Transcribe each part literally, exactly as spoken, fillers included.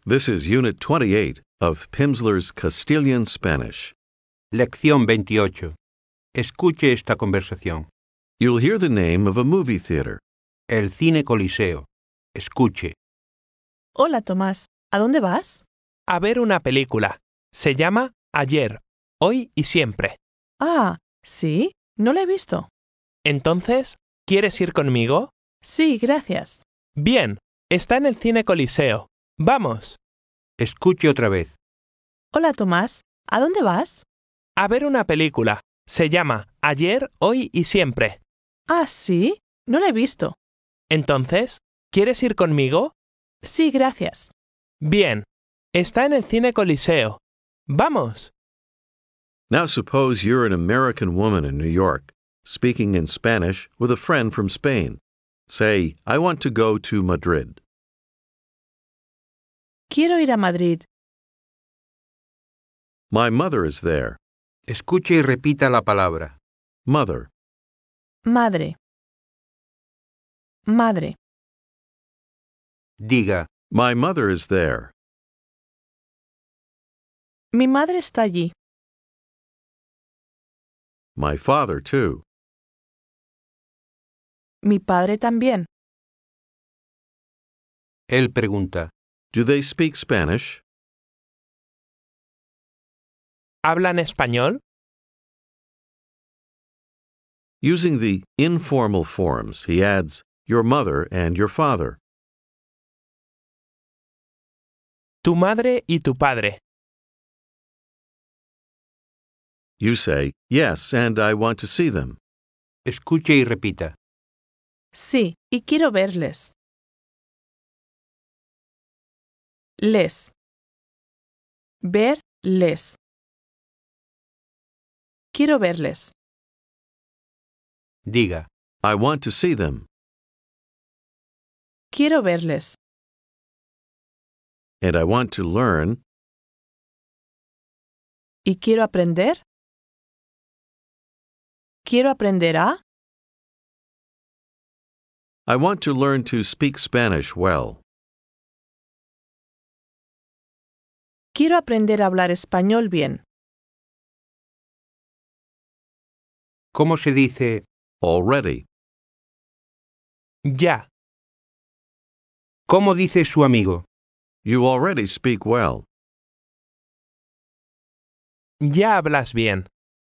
This is Unit twenty-eight of Pimsleur's Castilian Spanish. Lección veintiocho. Escuche esta conversación. You'll hear the name of a movie theater. El Cine Coliseo. Escuche. Hola, Tomás. ¿A dónde vas? A ver una película. Se llama Ayer, Hoy y Siempre. Ah, ¿sí? No la he visto. Entonces, ¿quieres ir conmigo? Sí, gracias. Bien, está en el Cine Coliseo. ¡Vamos! Escuche otra vez. Hola, Tomás. ¿A dónde vas? A ver una película. Se llama Ayer, Hoy y Siempre. Ah, ¿sí? No la he visto. Entonces, ¿quieres ir conmigo? Sí, gracias. Bien, está en el Cine Coliseo. ¡Vamos! Now suppose you're an American woman in New York, speaking in Spanish with a friend from Spain. Say, I want to go to Madrid. Quiero ir a Madrid. My mother is there. Escuche y repita la palabra. Mother. Madre. Madre. Diga, My mother is there. Mi madre está allí. My father, too. Mi padre también. él pregunta. Do they speak Spanish? ¿Hablan español? Using the informal forms, he adds your mother and your father. Tu madre y tu padre. You say, yes, and I want to see them. Escuche y repita. Sí, y quiero verles. Les. Verles. Quiero verles. Diga, I want to see them. Quiero verles. And I want to learn. ¿Y quiero aprender? ¿Quiero aprender a? I want to learn to speak Spanish well. Quiero aprender a hablar español bien. ¿cómo se dice Already. Ya. ¿Cómo dice su amigo? You already speak well. Ya hablas bien.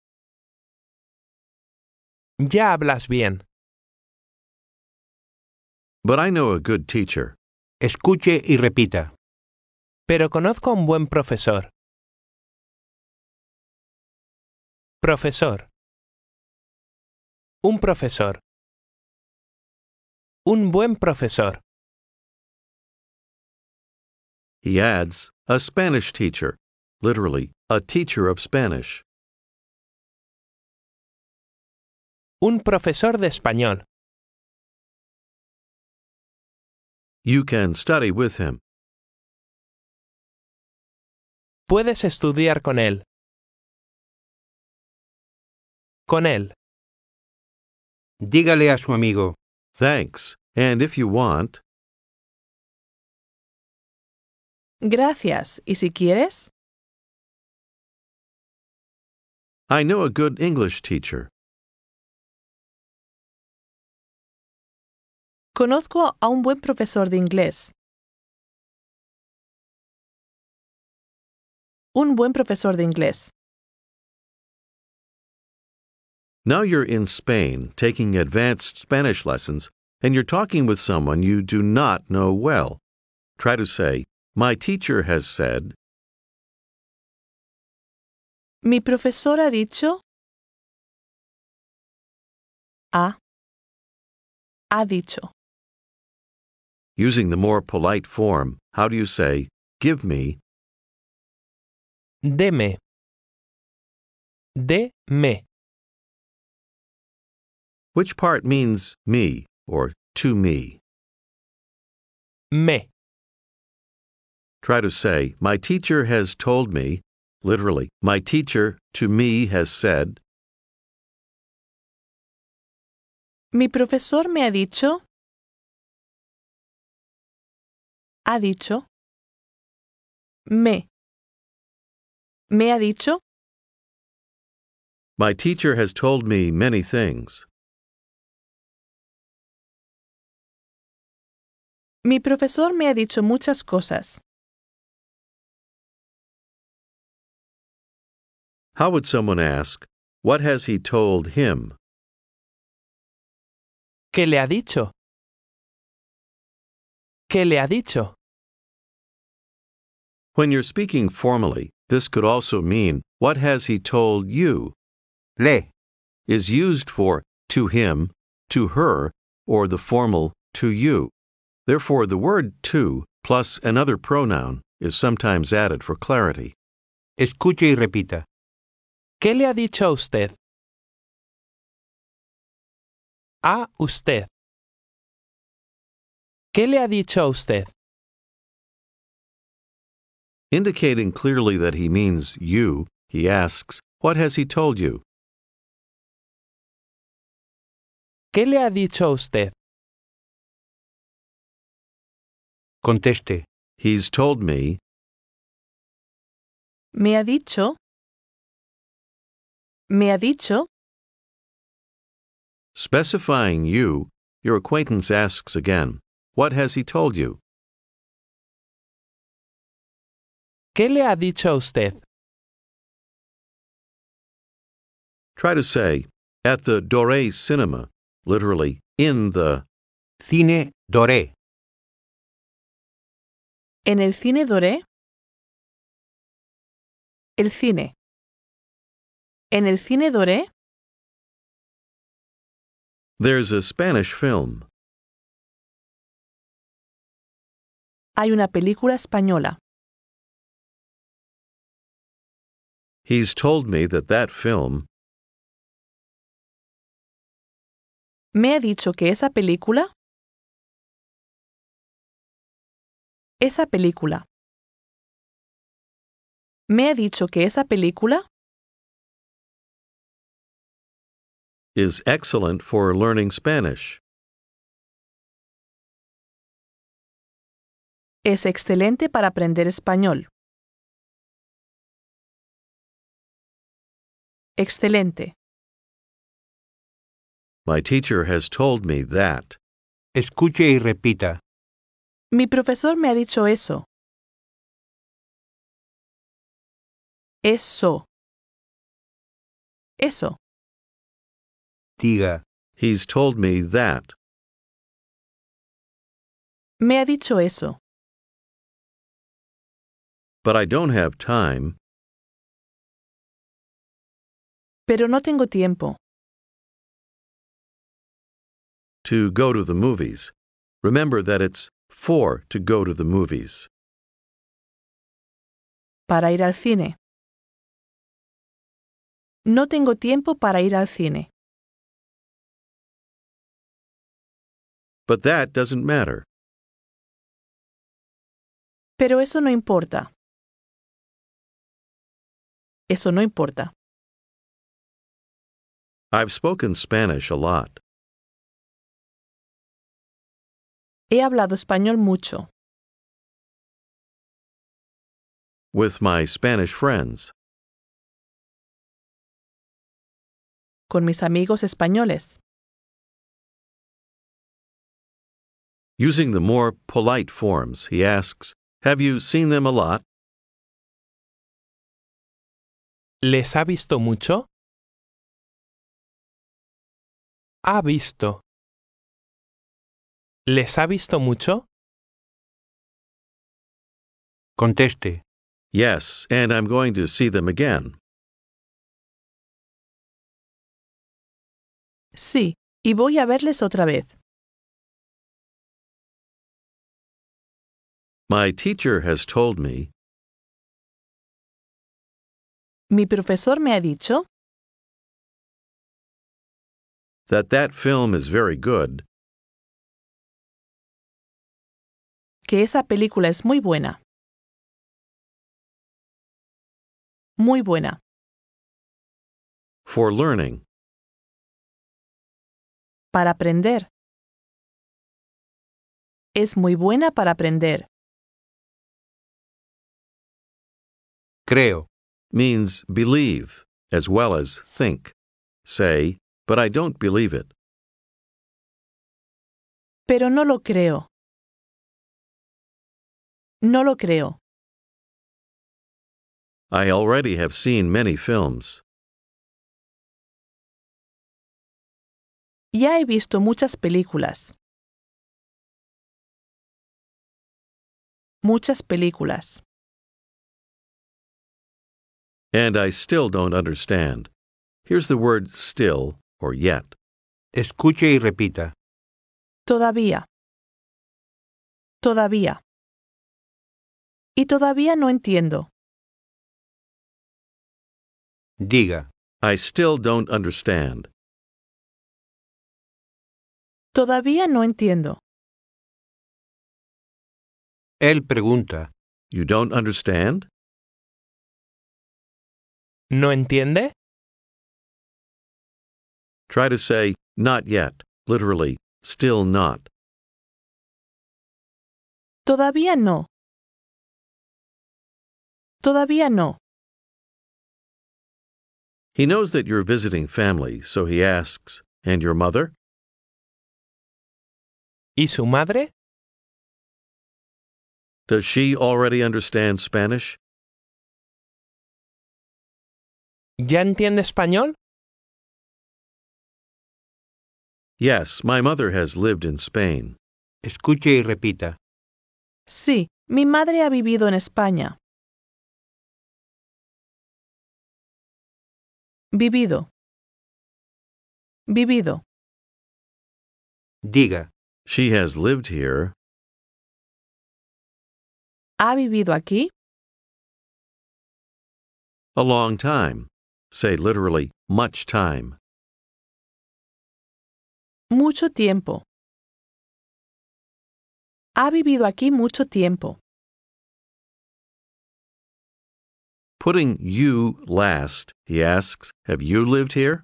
Ya hablas bien. But I know a good teacher. Escuche y repita. Pero conozco a un buen profesor. Profesor. Un profesor. Un buen profesor. He adds, a Spanish teacher. Literally, a teacher of Spanish. Un profesor de español. You can study with him. Puedes estudiar con él. Con él. Dígale a su amigo. Thanks. And if you want, Gracias. ¿Y si quieres? I know a good English teacher. Conozco a un buen profesor de inglés. Un buen profesor de inglés. Now you're in Spain taking advanced Spanish lessons and you're talking with someone you do not know well. Try to say, my teacher has said, Mi profesor ha dicho. Ha. Ha dicho. using the more polite form. How do you say, give me? Deme. De-me. Which part means me or to me? Me. Try to say, my teacher has told me, literally, my teacher to me has said, Mi profesor me ha dicho. Ha dicho. Me. ¿Me ha dicho? My teacher has told me many things. Mi profesor me ha dicho muchas cosas. How would someone ask, what has he told him? ¿Qué le ha dicho? ¿Qué le ha dicho? When you're speaking formally, this could also mean, what has he told you? Le. Is used for to him, to her, or the formal to you. Therefore, the word to plus another pronoun is sometimes added for clarity. Escuche y repita. ¿Qué le ha dicho a usted? A usted. ¿Qué le ha dicho a usted? Indicating clearly that he means you, he asks, what has he told you? ¿Qué le ha dicho a usted? Conteste. He's told me. ¿Me ha dicho? ¿Me ha dicho? Specifying you, your acquaintance asks again, what has he told you? ¿Qué le ha dicho a usted? Try to say, at the Doré Cinema, literally, in the. Cine Doré. ¿En el cine Doré? El cine. ¿En el cine Doré? There's a Spanish film. Hay una película española. He's told me that that film. ¿Me ha dicho que esa película? Esa película. ¿Me ha dicho que esa película? Is excellent for learning Spanish. Es excelente para aprender español. Excelente. My teacher has told me that. Escuche y repita. Mi profesor me ha dicho eso. Eso. Eso. Diga. He's told me that. Me ha dicho eso. But I don't have time. Pero no tengo tiempo. To go to the movies. Remember that it's for to go to the movies. Para ir al cine. No tengo tiempo para ir al cine. But that doesn't matter. Pero eso no importa. Eso no importa. I've spoken Spanish a lot. He hablado español mucho. With my Spanish friends. Con mis amigos españoles. Using the more polite forms, he asks, have you seen them a lot? ¿Les ha visto mucho? Ha visto. ¿Les ha visto mucho? Conteste. Yes, and I'm going to see them again. Sí, y voy a verles otra vez. My teacher has told me. Mi profesor me ha dicho That that film is very good. que esa película es muy buena. Muy buena. For learning. Para aprender. Es muy buena para aprender. Creo. means believe as well as think. Say, but I don't believe it. Pero no lo creo. No lo creo. I already have seen many films. Ya he visto muchas películas. Muchas películas. And I still don't understand. Here's the word still or yet. Escuche y repita. Todavía. Todavía. Y todavía no entiendo. Diga. I still don't understand. Todavía no entiendo. Él pregunta. You don't understand? ¿No entiende? Try to say not yet, literally, still not. Todavía no. Todavía no. He knows that you're visiting family, so he asks, and your mother? ¿Y su madre? Does she already understand Spanish? ¿Ya entiende español? Yes, my mother has lived in Spain. Escuche y repita. Sí, mi madre ha vivido en España. Vivido. Vivido. Diga. She has lived here. ¿Ha vivido aquí? A long time. Say literally, much time. Mucho tiempo. Ha vivido aquí mucho tiempo. Putting you last, he asks, have you lived here?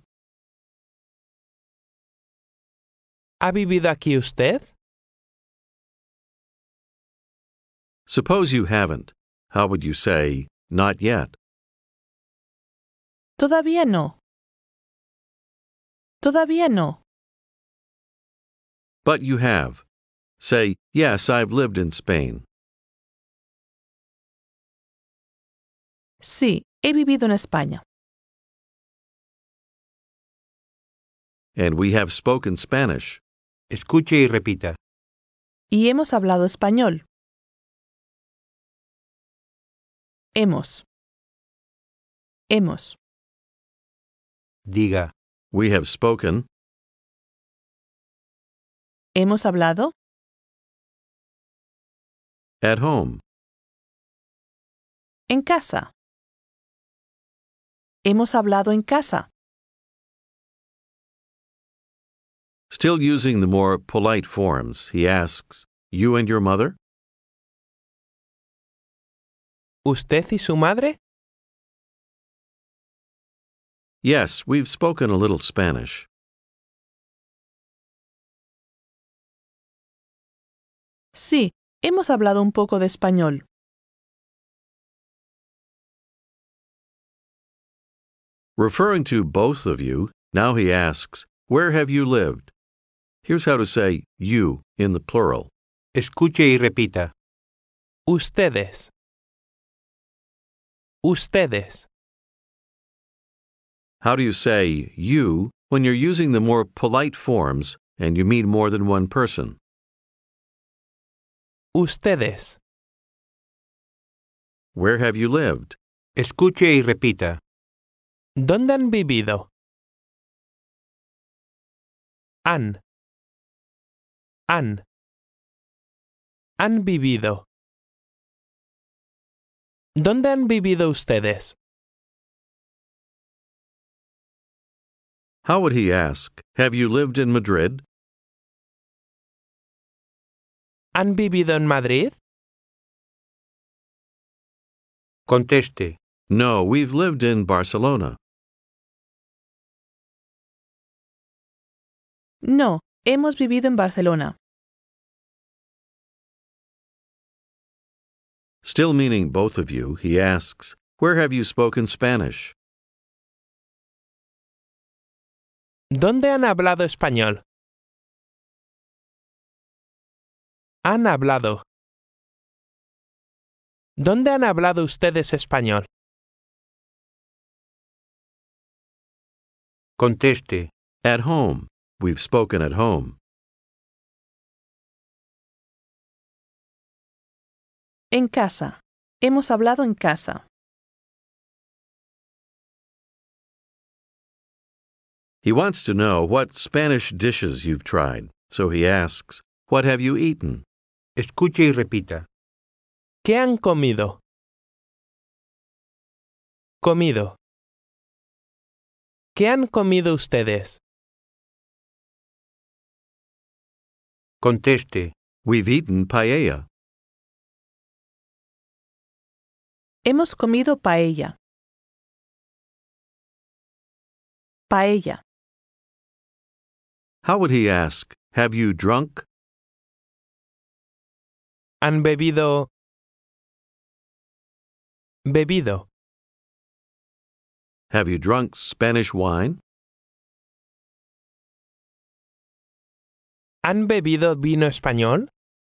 ¿Ha vivido aquí usted? Suppose you haven't. How would you say, not yet? Todavía no. Todavía no. But you have. Say, yes, I've lived in Spain. Sí, he vivido en España. And we have spoken Spanish. Escuche y repita. Y hemos hablado español. Hemos. Hemos. Diga. We have spoken. ¿Hemos hablado? At home. En casa. Hemos hablado en casa. Still using the more polite forms, he asks, you and your mother? ¿Usted y su madre? Yes, we've spoken a little Spanish. Sí, hemos hablado un poco de español. Referring to both of you, now he asks, where have you lived? Here's how to say you in the plural. Escuche y repita. Ustedes. Ustedes. How do you say you when you're using the more polite forms and you mean more than one person? Ustedes. Where have you lived? Escuche y repita. ¿Dónde han vivido? Han. Han. Han vivido. ¿Dónde han vivido ustedes? How would he ask, have you lived in Madrid? ¿Han vivido en Madrid? Conteste. No, we've lived in Barcelona. No, hemos vivido en Barcelona. Still meaning both of you, he asks, Where have you spoken Spanish? ¿Dónde han hablado español? Han hablado. ¿Dónde han hablado ustedes español? Conteste. At home. We've spoken at home. En casa. Hemos hablado en casa. He wants to know what Spanish dishes you've tried, so he asks, "What have you eaten?" Escuche y repita. ¿Qué han comido? Comido. ¿Qué han comido ustedes? Conteste. We've eaten paella. Hemos comido paella. Paella. How would he ask, "Have you drunk?" ¿Han bebido? Bebido. Have you drunk Spanish wine? ¿Han bebido vino español?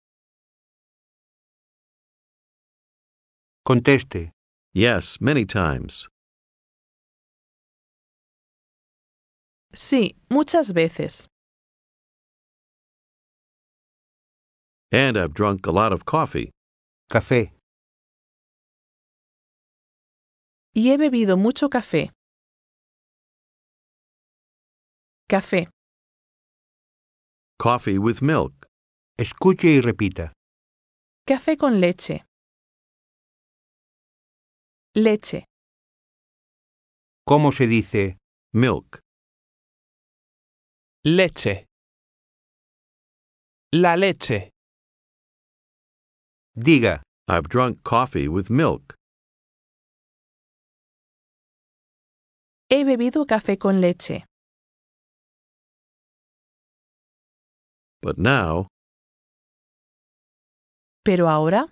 Conteste. Yes, many times. Sí, muchas veces. And I've drunk a lot of coffee. Café. Y he bebido mucho café. Café. Coffee with milk. Escuche y repita. Café con leche. Leche. ¿Cómo se dice? Milk. Leche. La leche. Diga. I've drunk coffee with milk. He bebido café con leche. But now, Pero ahora,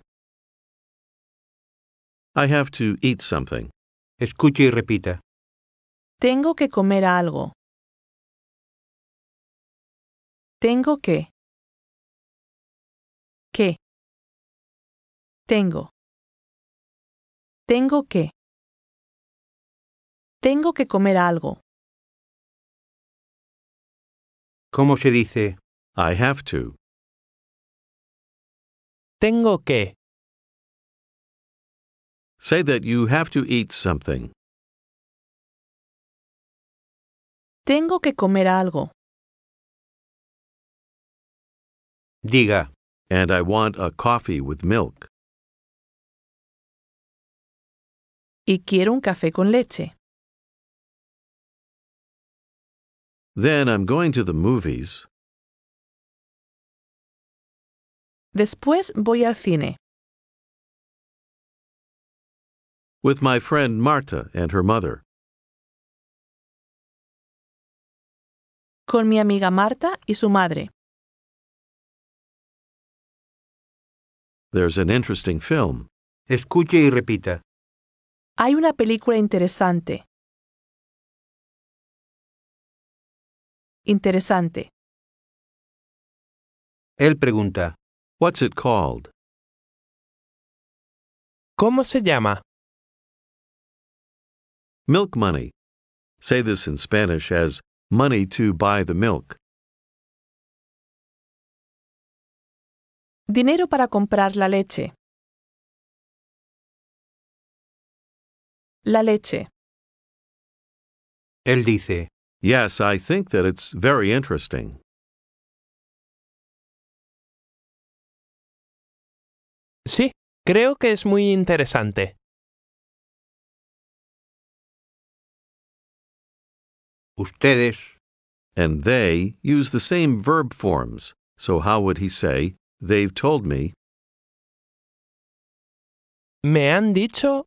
I have to eat something. Escuche y repita. tengo que comer algo. Tengo que. ¿Qué? Tengo. Tengo que. Tengo que comer algo. ¿Cómo se dice? I have to. Tengo que. Say that you have to eat something. Tengo que comer algo. Diga. And I want a coffee with milk. Y quiero un café con leche. Then I'm going to the movies. Después voy al cine. With my friend Marta and her mother. Con mi amiga Marta y su madre. There's an interesting film. Escuche y repita. Hay una película interesante. Interesante. Él pregunta. What's it called? ¿Cómo se llama? Milk money. Say this in Spanish as money to buy the milk. Dinero para comprar la leche. La leche. Él dice. Yes, I think that it's very interesting. Sí, creo que es muy interesante. Ustedes. And they use the same verb forms. So how would he say, they've told me? Me han dicho,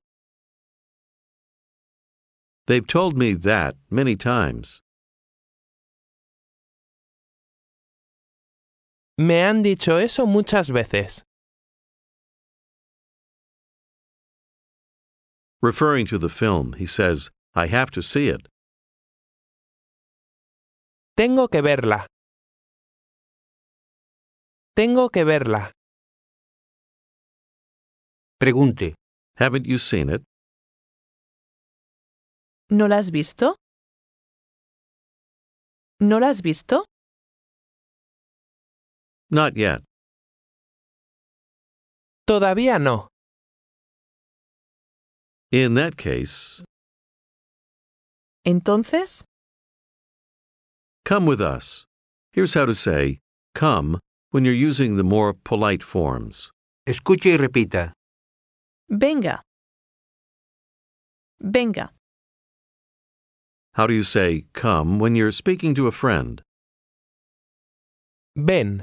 They've told me that many times. me han dicho eso muchas veces. Referring to the film, he says, I have to see it. Tengo que verla. Tengo que verla. Pregunte. Haven't you seen it? ¿No la has visto? ¿No la has visto? Not yet. Todavía no. In that case, Entonces, come with us. Here's how to say come when you're using the more polite forms. Escuche y repita. venga. Venga. How do you say come when you're speaking to a friend? Ven.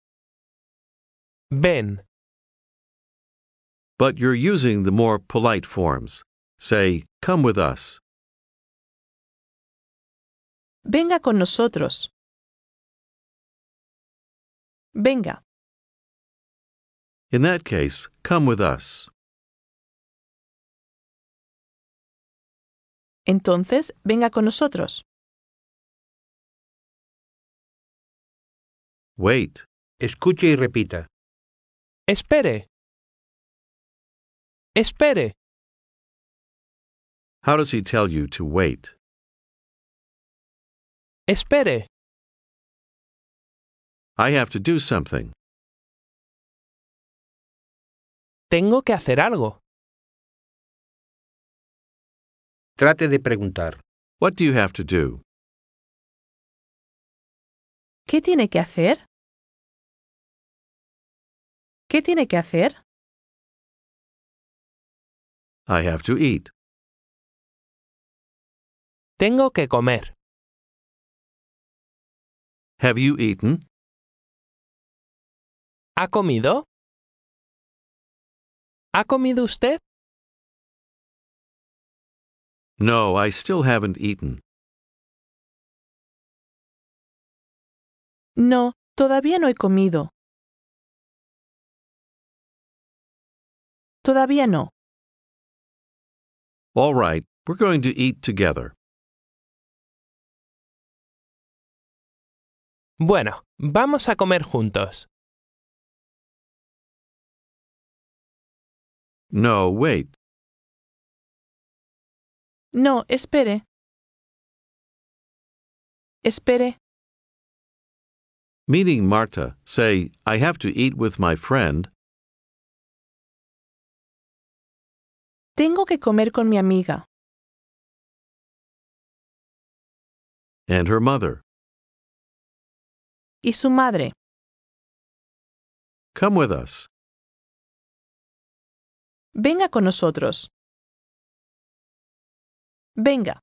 Ven. But you're using the more polite forms. Say, come with us. Venga con nosotros. Venga. In that case, come with us. Entonces, venga con nosotros. Wait. Escuche y repita. Espere. Espere. How does he tell you to wait? Espere. I have to do something. Tengo que hacer algo. Trate de preguntar. What do you have to do? ¿Qué tiene que hacer? ¿Qué tiene que hacer? I have to eat. Tengo que comer. Have you eaten? ¿Ha comido? ¿Ha comido usted? No, I still haven't eaten. No, todavía no he comido. Todavía no. All right, we're going to eat together. Bueno, vamos a comer juntos. No, wait. No, espere. Espere. Meeting Marta, say, I have to eat with my friend, Tengo que comer con mi amiga. and her mother. Y su madre. Come with us. Venga con nosotros. Venga.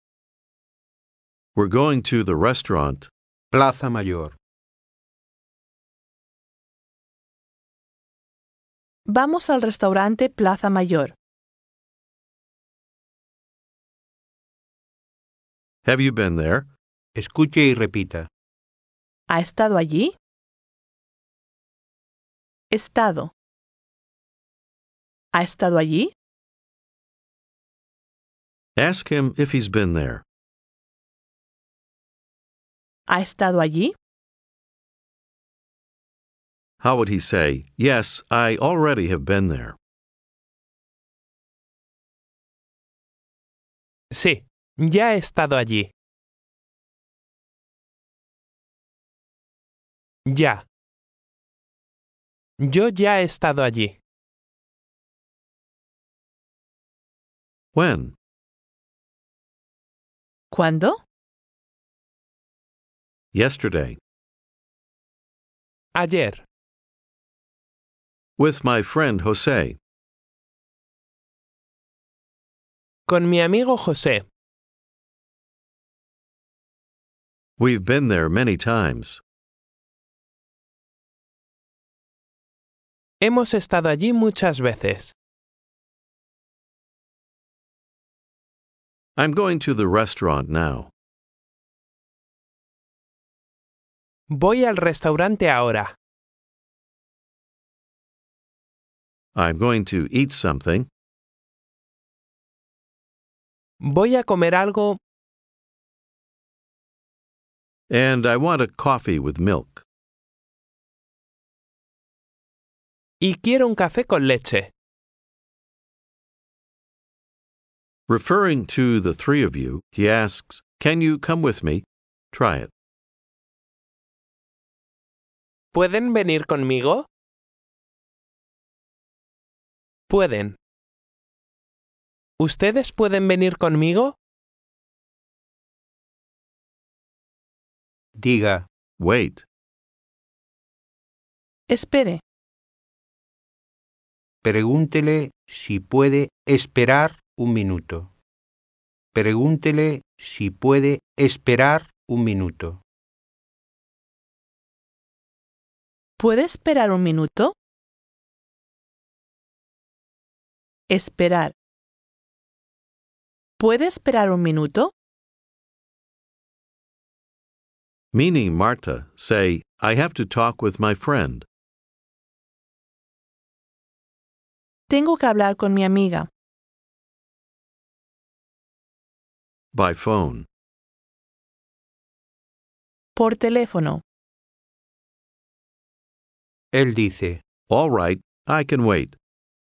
We're going to the restaurant. Plaza Mayor. Vamos al restaurante Plaza Mayor. Have you been there? Escuche y repita. ¿Ha estado allí? Estado. ¿Ha estado allí? Ask him if he's been there. ¿Ha estado allí? How would he say, yes, I already have been there? Sí, ya he estado allí. Ya. Yo ya he estado allí. When? ¿Cuándo? Yesterday. Ayer. With my friend Jose. Con mi amigo José. We've been there many times. Hemos estado allí muchas veces. I'm going to the restaurant now. Voy al restaurante ahora. I'm going to eat something. Voy a comer algo. And I want a coffee with milk. Y quiero un café con leche. Referring to the three of you, he asks, "Can you come with me?" Try it. ¿Pueden venir conmigo? Pueden. ¿Ustedes pueden venir conmigo? Diga, Wait. Espere. pregúntele si puede esperar un minuto. Pregúntele si puede esperar un minuto. ¿Puede esperar un minuto? Esperar. ¿Puede esperar un minuto? Meaning Marta, say, "I have to talk with my friend." Tengo que hablar con mi amiga. By phone. Por teléfono. Él dice, All right, I can wait.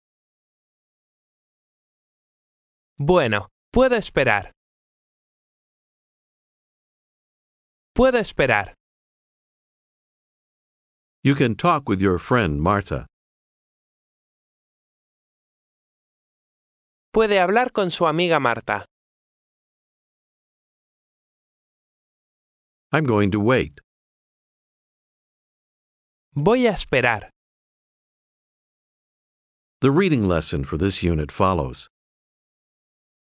Bueno, puedo esperar. Puedo esperar. You can talk with your friend Marta. Puede hablar con su amiga Marta. I'm going to wait. Voy a esperar. The reading lesson for this unit follows.